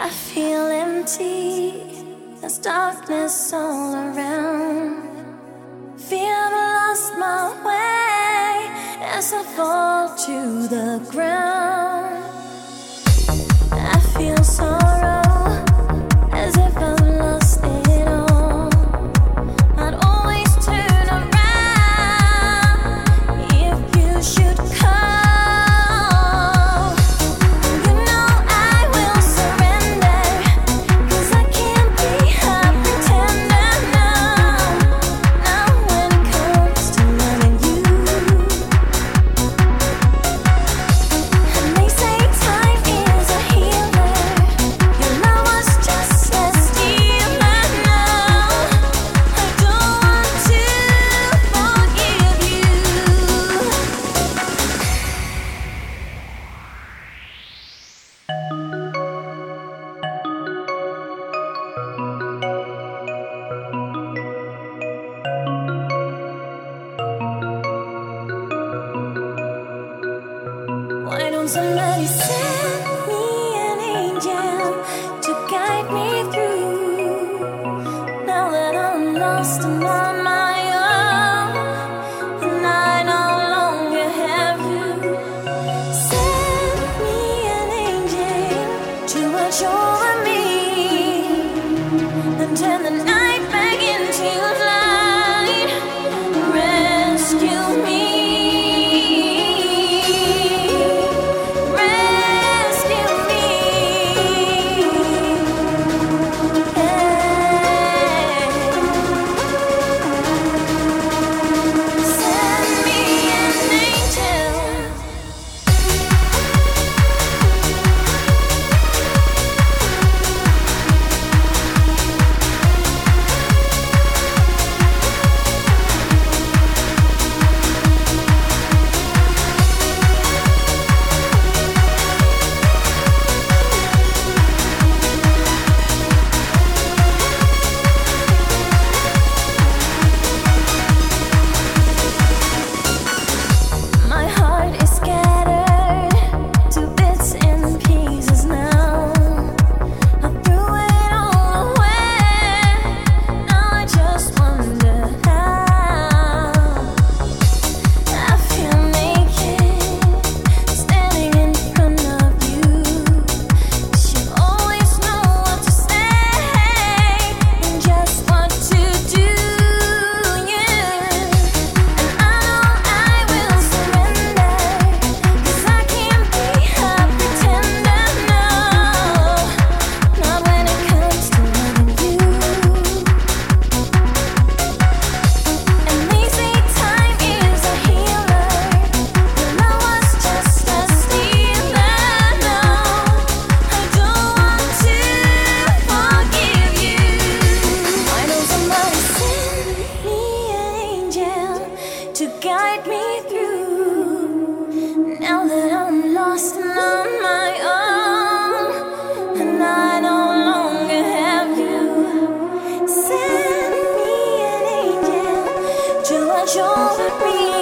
I feel empty, there's darkness all around. Feel I've lost my way as I fall to the ground. I feel sorrow as if I've lost it all. I'd always turn around if you should call. You know I will surrender, 'cause I can't be a pretender now. Now when it comes to loving you, and they say time is a healer. Your love was just a stealer now. I don't want to forgive you. Why don't somebody send me an angel to guide me through? Now that I'm lost and on my own, and I no longer have you. Send me an angel to watch over me and turn the night back into light. Rescue me. Rescue me. Send me an angel. My heart is scattered to bits and pieces now. I threw it all away. Now I just wonder how. I feel naked, standing in front of you. 'Cause you always know what to say and just what to do, yeah. And I know I will surrender, 'cause I can't be a pretender, no. Not when it comes to loving you. And they say time is a healer. Your love was just a stealer, no. I don't want to forgive you. Why don't somebody send me an angel to guide me through? Now that I'm lost and on my own, and I no longer have you. Send me an angel to watch over me